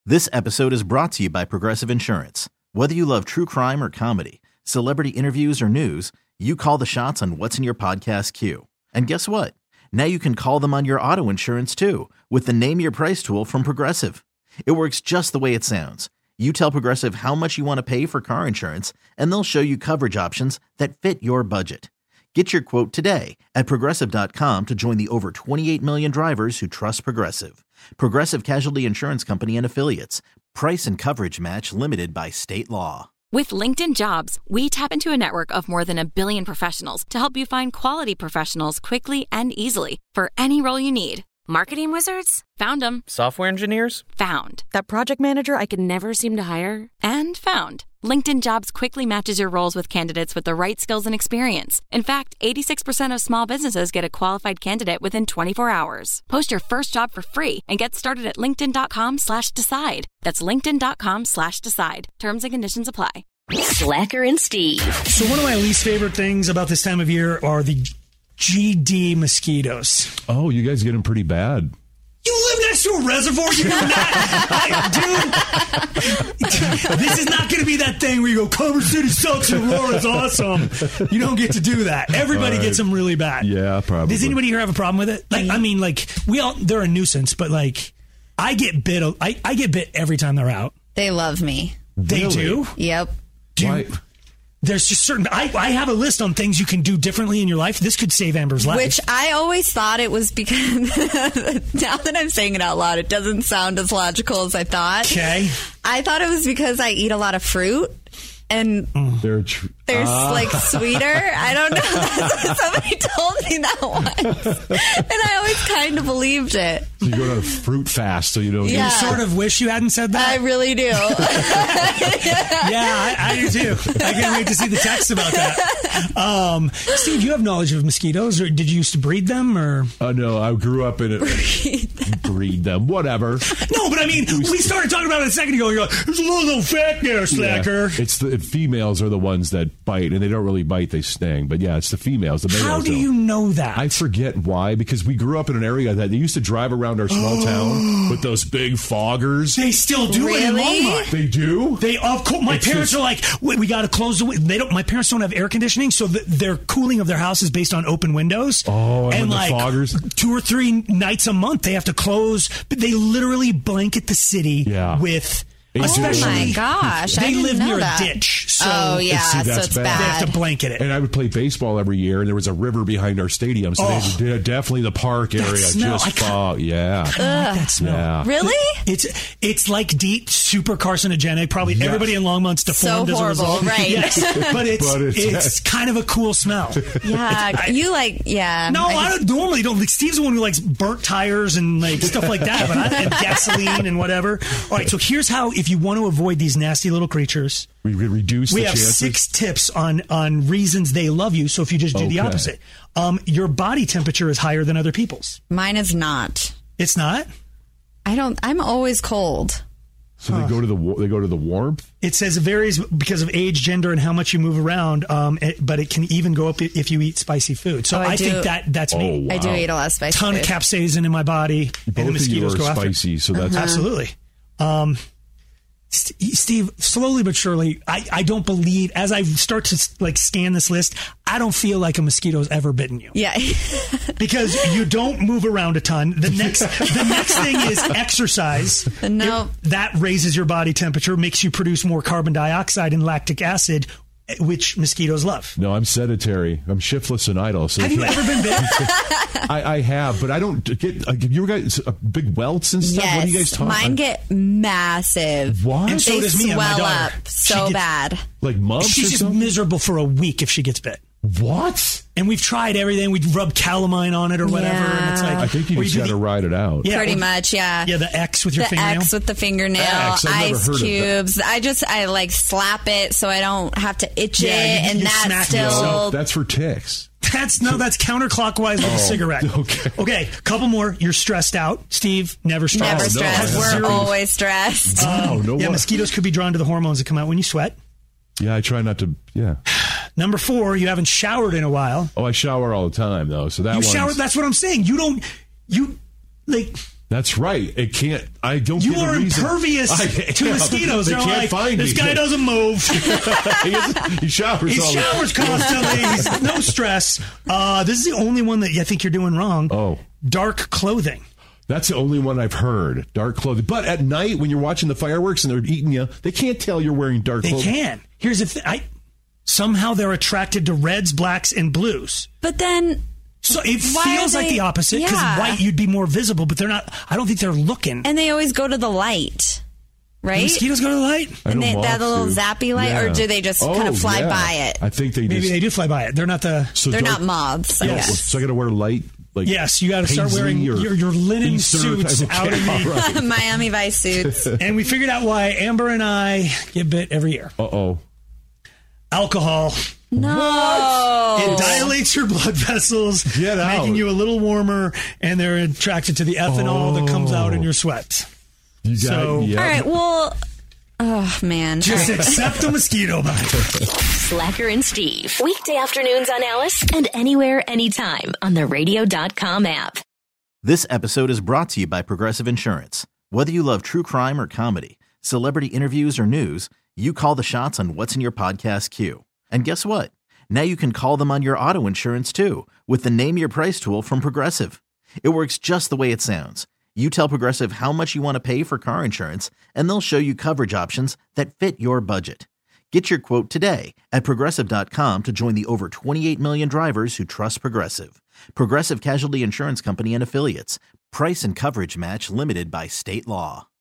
This episode is brought to you by Progressive Insurance. Whether you love true crime or comedy, celebrity interviews or news, you call the shots on what's in your podcast queue. And guess what? Now you can call them on your auto insurance too with the Name Your Price tool from Progressive. It works just the way it sounds. You tell Progressive how much you want to pay for car insurance, and they'll show you coverage options that fit your budget. Get your quote today at Progressive.com to join the over 28 million drivers who trust Progressive. Progressive Casualty Insurance Company and Affiliates. Price and coverage match limited by state law. With LinkedIn Jobs, we tap into a network of more than 1 billion professionals to help you find quality professionals quickly and easily for any role you need. Marketing wizards? Found them. Software engineers? Found. That project manager I could never seem to hire? And found. LinkedIn Jobs quickly matches your roles with candidates with the right skills and experience. In fact, 86% of small businesses get a qualified candidate within 24 hours. Post your first job for free and get started at linkedin.com/decide. That's linkedin.com/decide. Terms and conditions apply. Slacker and Steve. So one of my least favorite things about this time of year are the GD mosquitoes. Oh, you guys get them pretty bad. You live next to a reservoir? You know that? Dude, this is not going to be that thing where you go, Culver City sucks and Aurora's awesome. You don't get to do that. Everybody gets them really bad. Yeah, probably. Does anybody here have a problem with it? Like, I mean, like, they're a nuisance, but like, I get bit every time they're out. They love me. They Really? do? Yep. Why? There's just certain... I have a list on things you can do differently in your life. This could save Amber's life. Which I always thought it was because... now that I'm saying it out loud, it doesn't sound as logical as I thought. Okay. I thought it was because I eat a lot of fruit. And they're like sweeter. I don't know. Somebody told me that once. And I always kind of believed it. So you go on a fruit fast so you don't... You sort of wish you hadn't said that? I really do. Yeah, I do too. I can't wait to see the text about that. Steve, you have knowledge of mosquitoes, or did you used to breed them? Or no, I grew up in it. Breed them, whatever. No, but I mean, we started talking about it a second ago. You're like, there's a little fact there, slacker. Yeah, it's the females are the ones that bite, and they don't really bite; they sting. But yeah, it's the females. The males How do you know that? I forget why, because we grew up in an area that they used to drive around our small town with those big foggers. They still do it in Longmont. They do? They of course. My parents are like, we got to close the window. They don't. My parents don't have air conditioning, so their cooling of their house is based on open windows. Oh, and like the foggers, 2 or 3 nights a month they have to close. But they literally blanket the city with. Especially, oh my gosh! They live near that. a ditch, so so it's bad. They have to blanket it. And I would play baseball every year, and there was a river behind our stadium, so they definitely the park area just fog. Yeah, I don't like that smell. Yeah. Really? It's like deep, super carcinogenic. Probably everybody in Longmont's deformed so as a result. Right? Yes, but it's kind of a cool smell. Yeah, you like No, I don't normally don't. Like, Steve's the one who likes burnt tires and like stuff like that, but and gasoline and whatever. All right, so here's how. If you want to avoid these nasty little creatures, we reduce the chances. 6 tips on reasons they love you. So if you just do the opposite, your body temperature is higher than other people's. Mine is not. It's not? I'm always cold. So they go to the warmth? It says it varies because of age, gender, and how much you move around, but it can even go up if you eat spicy food. So I think that's me. Wow. I do eat a lot of spicy food. Ton of capsaicin in my body, and the mosquitoes go after. Spicy, so that's absolutely. Steve, slowly but surely, I don't believe, as I start to like scan this list, I don't feel like a mosquito's ever bitten you. Yeah. Because you don't move around a ton. The next thing is exercise. No. That raises your body temperature, makes you produce more carbon dioxide and lactic acid, which mosquitoes love. No, I'm sedentary. I'm shiftless and idle. So have you ever been bitten? I have, but I don't get. You guys big welts and stuff. Yes, what are you guys talking? Mine get massive. What? And so they does me and my swell daughter. up so bad. Like mumps. She's or just something? miserable for a week if she gets bit. What? And we've tried everything. We rub calamine on it or whatever. Yeah. And it's like, I think you just got to ride it out. Yeah, pretty much, yeah. Yeah, the X with your the fingernail. X with the fingernail, X, I've never ice heard of cubes. I like slap it so I don't have to itch it, and you that's smack still. it. So that's for ticks. That's counterclockwise with a cigarette. Okay, couple more. You're stressed out. Steve, never stressed. Never stressed. We're always stressed. Mosquitoes could be drawn to the hormones that come out when you sweat. Yeah, I try not to. Yeah. Number 4, you haven't showered in a while. Oh, I shower all the time though. So that you shower. That's what I'm saying. You don't. You like. That's right. It can't. I don't. You get a are reason. impervious to mosquitoes. They They're can't like, find this me. guy doesn't move. He showers. He showers constantly. He's no stress. This is the only one that I think you're doing wrong. Oh, dark clothing. That's the only one I've heard. Dark clothing. But at night, when you're watching the fireworks and they're eating you, they can't tell you're wearing dark clothing. They can. Here's the thing. Somehow they're attracted to reds, blacks, and blues. But then... So it feels like the opposite because white you'd be more visible, but they're not. I don't think they're looking. And they always go to the light, right? The mosquitoes go to the light, and that little zappy light, or do they just kind of fly by it? I think maybe they do fly by it. They're not they're not moths. I guess. So I got to wear light. Yes, you got to start wearing your linen suits out in the Miami Vice suits. And we figured out why Amber and I get bit every year. Alcohol. No. It dilates your blood vessels, making you a little warmer, and they're attracted to the ethanol that comes out in your sweat. All right, well, oh, man. Just accept the mosquito bite. Slacker and Steve. Weekday afternoons on Alice and anywhere, anytime on the radio.com app. This episode is brought to you by Progressive Insurance. Whether you love true crime or comedy, celebrity interviews or news, you call the shots on what's in your podcast queue. And guess what? Now you can call them on your auto insurance too with the Name Your Price tool from Progressive. It works just the way it sounds. You tell Progressive how much you want to pay for car insurance, and they'll show you coverage options that fit your budget. Get your quote today at Progressive.com to join the over 28 million drivers who trust Progressive. Progressive Casualty Insurance Company and Affiliates. Price and coverage match limited by state law.